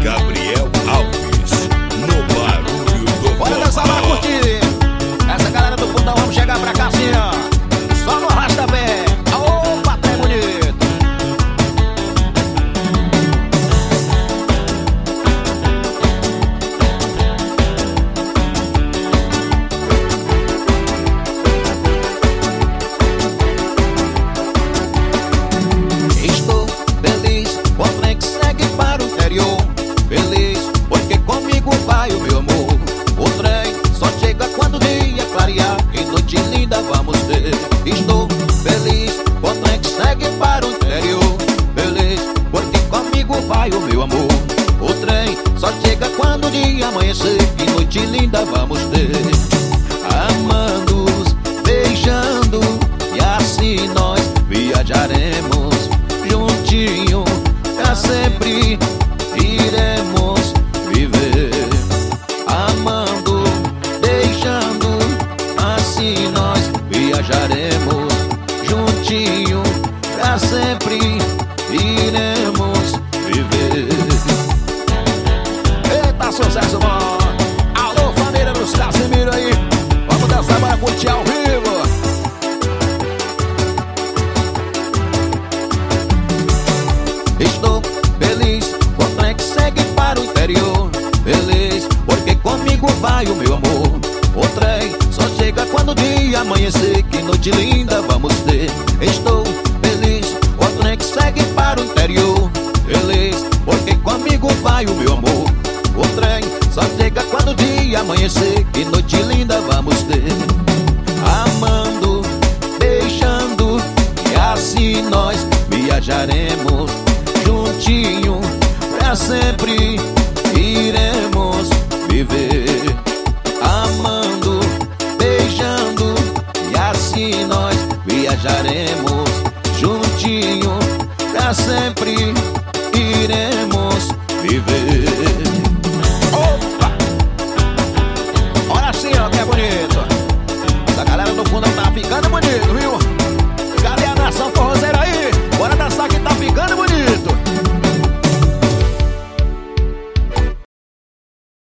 Gabriel Alves, no barulho do bora dançar pra curtir. Essa galera do fundão, vamos chegar pra cá assim, ó. Só no arrasta-pé. Opa, tá bonito. Estou feliz, o trem que segue para o interior. Feliz, porque comigo vai o meu amor. O trem só chega quando o dia clarear. Que noite linda vamos ter. Estou feliz, o trem que segue para o interior. Feliz, porque comigo vai o meu amor. O trem só chega quando o dia amanhecer. Que noite linda vamos ter. Amando-os, beijando, e assim nós viajaremos juntinho, pra sempre iremos viver. Amando, beijando, assim nós viajaremos juntinho, pra sempre iremos viver. Eita, sucesso bom! Alô, família dos Casimiro aí, vamos dançar para curtir ao vivo. Estou feliz, o trem que segue para o interior. Feliz, porque comigo vai o meu amor. O trem só chega quando o dia amanhecer. Que noite linda vamos ter. Estou feliz, o trem que segue para o interior. Feliz, porque comigo vai o meu amor. O trem só chega quando o dia amanhecer. Que noite linda vamos ter. Amando, beijando, e assim nós viajaremos juntinho, pra sempre